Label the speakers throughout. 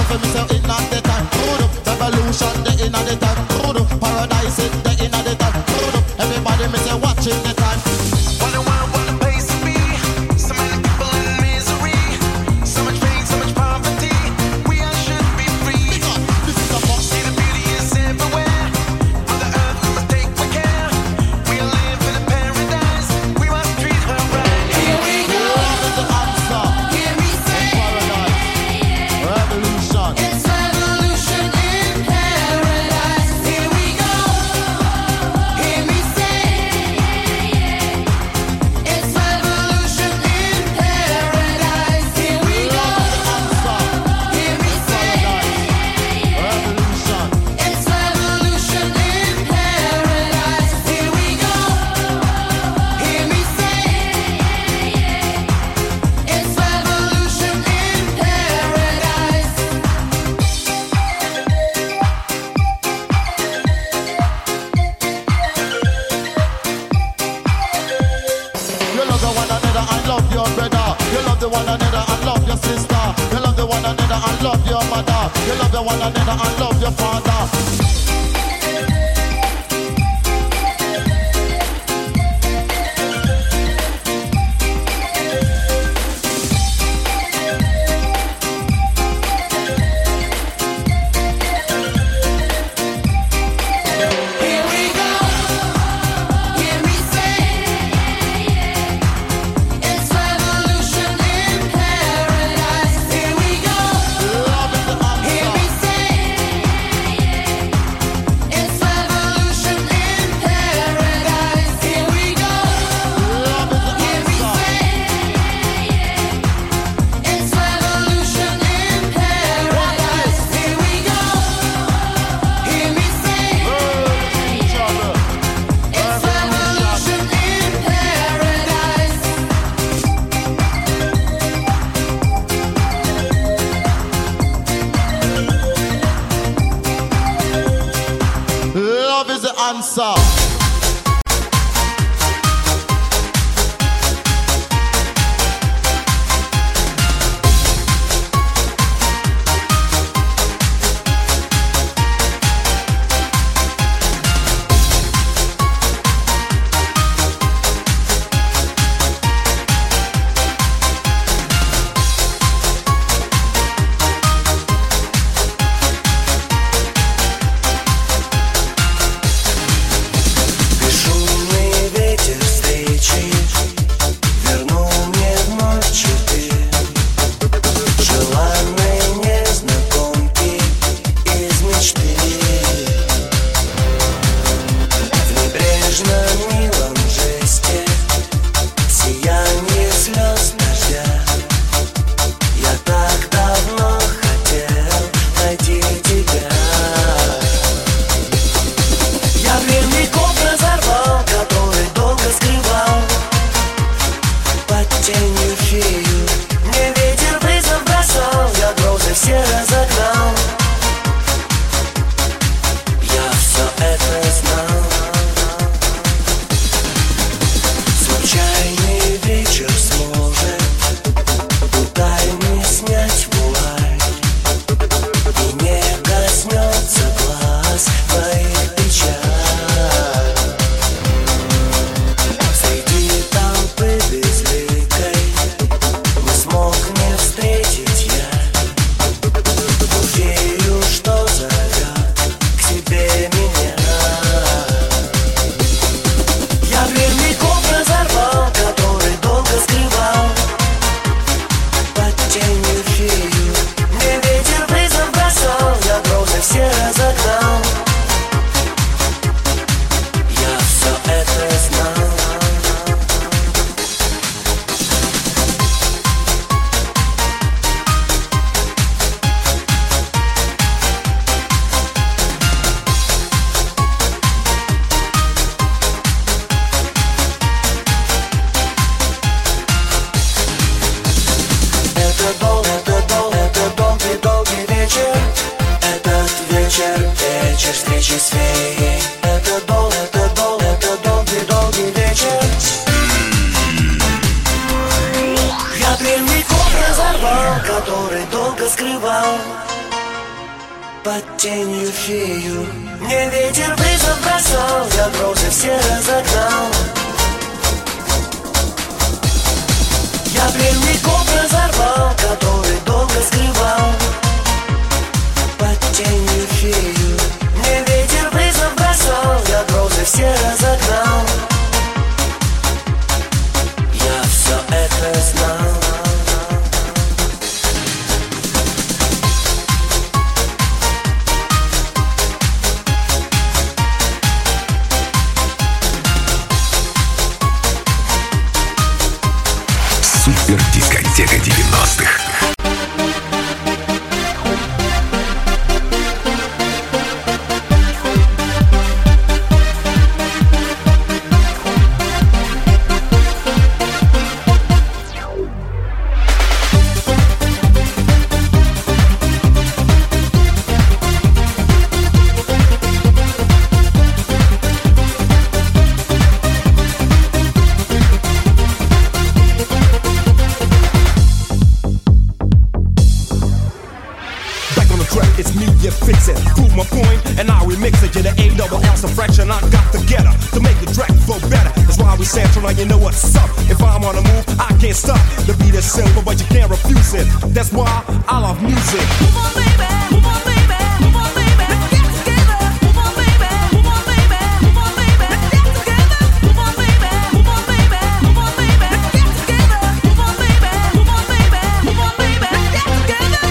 Speaker 1: for me say it not the time. Revolution the inna the time. Paradise it the inna the time. Everybody me say watching the time.
Speaker 2: What a world, what a place to be. So many people in misery. So much pain, so much poverty. We all should be free.
Speaker 1: This is a box.
Speaker 2: See the beauty is everywhere. On the earth we must take with care. We live in a paradise. We must treat her right.
Speaker 3: Here we go.
Speaker 1: Love is the answer.
Speaker 3: Hear me say,
Speaker 1: Paradise. Revolution.
Speaker 3: it's revolution in paradise. Here we go. Hear me say, it's revolution in paradise. Here we go.
Speaker 1: Answer.
Speaker 3: Hear me say,
Speaker 1: Revolution.
Speaker 3: it's revolution in paradise. Here we go. Hear me say, it's revolution in paradise.
Speaker 1: You love the one another and love your brother. You love the one another and love your sister. You love the one another and love your mother. You love the one another and love your father.
Speaker 3: Here we go. Hear me say, it's revolution in paradise. Here we go.
Speaker 1: Love is the
Speaker 3: Hear
Speaker 1: answer.
Speaker 3: me say, it's revolution in paradise. Here we go.
Speaker 1: Love is the
Speaker 3: Hear me
Speaker 1: answer.
Speaker 3: say, it's revolution in paradise. Here we go. Hear me say,
Speaker 1: Each other.
Speaker 3: it's revolution in paradise.
Speaker 1: Love is the answer.
Speaker 2: Бесшумный ветер встречи вернул мне вновь черты желанной незнакомки из мечты. В небрежном милом жесте сияние слез дождя. Я так давно хотел найти тебя. Я древний код разорвал, который долго скрывал под тенью фею. Мне ветер вызов бросал, я грозы все разогнал. Я все это знал. Случайный вечер сможет у тайны снять вуаль и не коснется глаз моих печаль. Среди толпы безликой не смог не встретить я ту фею, что зовет к себе меня. Я древний код разорвал, который долго скрывал под тенью фею. Мне ветер вызов бросал, я грозы все разогнал. Я все это знал. Это долгий вечер. Этот вечер, вечер встречи с феей. Это долгий вечер. Я древний код разорвал, который долго скрывал под тенью фею. Мне ветер вызов бросал, я грозы все разогнал. Я пленников разорвал, который долго скрывал под тенью фею. Мне ветер вызов бросал, я грозы все разогнал. Я все это знал.
Speaker 4: Супер дискотека 90-х.
Speaker 5: It's me, you fix it. Prove my point, and I remix it. You're the A-double-L fraction. I got together to make the track flow better. That's why we central, now you know what's up. If I'm on the move, I can't stop. The beat is simple, but you can't refuse it. That's why I love music.
Speaker 3: Move on, baby. Move on, baby. Move on, baby. Let's get together. Move on, baby. Move on, baby. Move on, baby. Let's get together. Move on, baby. Move on, baby. Move on, baby. Let's get together. Move on, baby. Move on, baby. Move on, baby. Let's get together.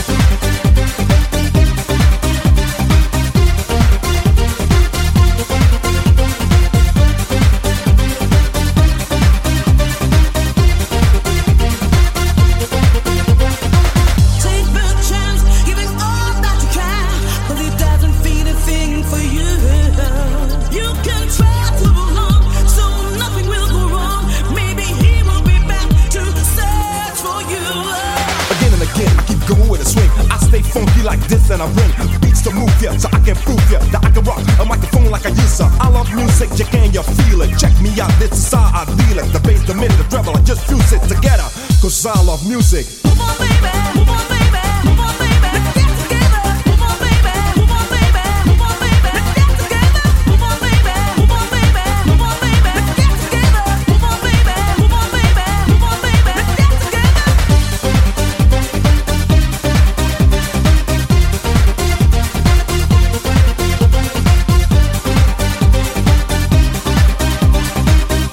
Speaker 5: Funky like this and I bring beats to move ya, so I can prove ya that I can rock a microphone like I used to. I love music, you can you feel it? Check me out, this is how I deal it. The bass, the mid, the treble, I just fuse it together, cause I love music.
Speaker 3: Move on, baby, move on, baby, move on, baby, let's get together. Move on, baby, move on, baby, move on, baby, let's get together. Move on, baby, move on, baby, move on, baby, let's get together. Move on, baby, move on, baby, move on, baby, let's get together.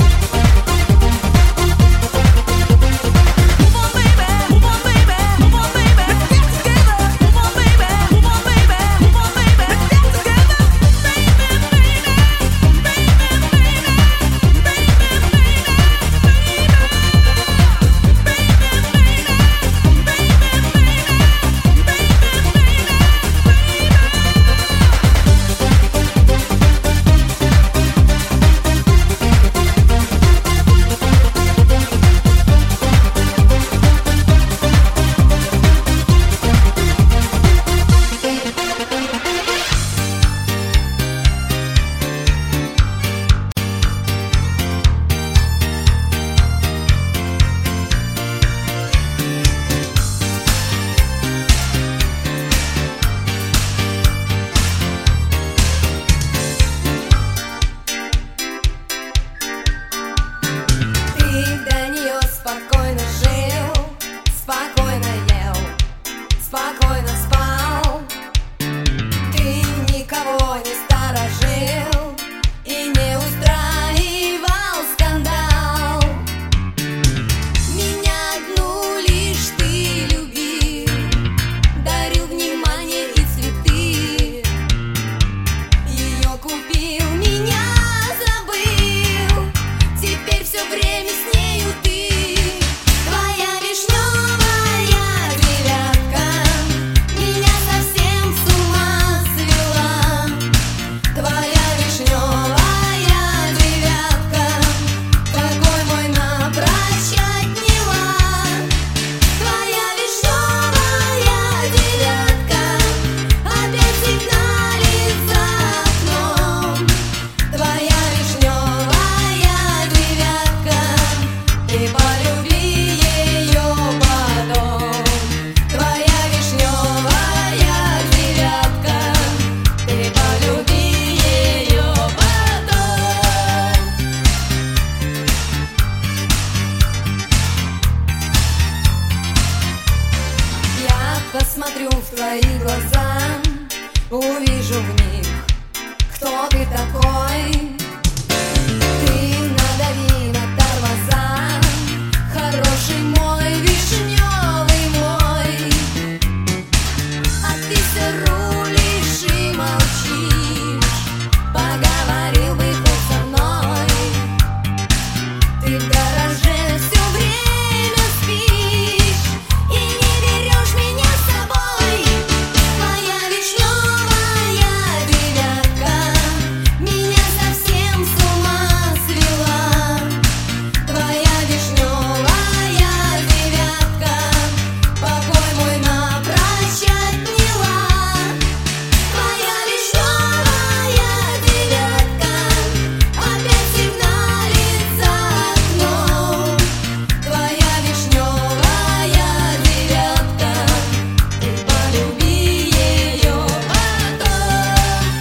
Speaker 3: Move on, baby, move on, baby, move on, посмотрю в твои глаза, увижу в них, кто ты такой. Ты надави на тормоза, хороший мой, вишневый мой. А ты все рулишь и молчишь, поговорил бы хоть со мной. Ты в гараже все время спишь и не берешь меня с собой. Твоя вишневая девятка меня совсем с ума свела. Твоя вишневая девятка покой мой напрочь отняла. Твоя вишневая девятка опять сигналит за окном. Твоя вишневая девятка, ты полюби ее потом.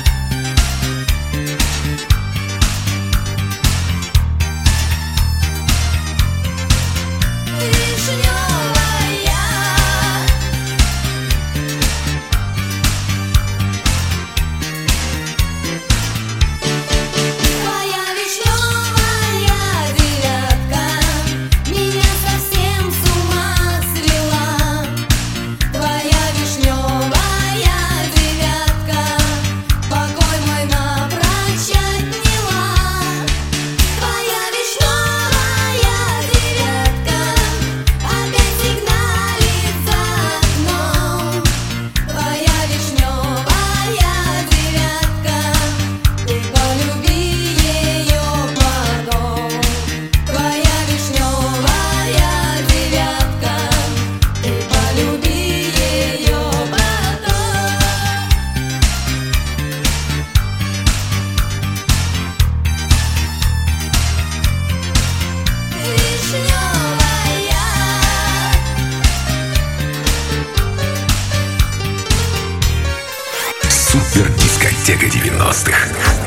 Speaker 3: Твоя вишневая девятка меня совсем с ума свела. Твоя вишневая девятка покой мой напрочь отняла. Твоя вишневая девятка опять сигналит за окном. Твоя вишневая девятка, ты полюби ее потом. Твоя вишневая девятка, ты полюби ее потом.
Speaker 4: Супер дискотека 90-х.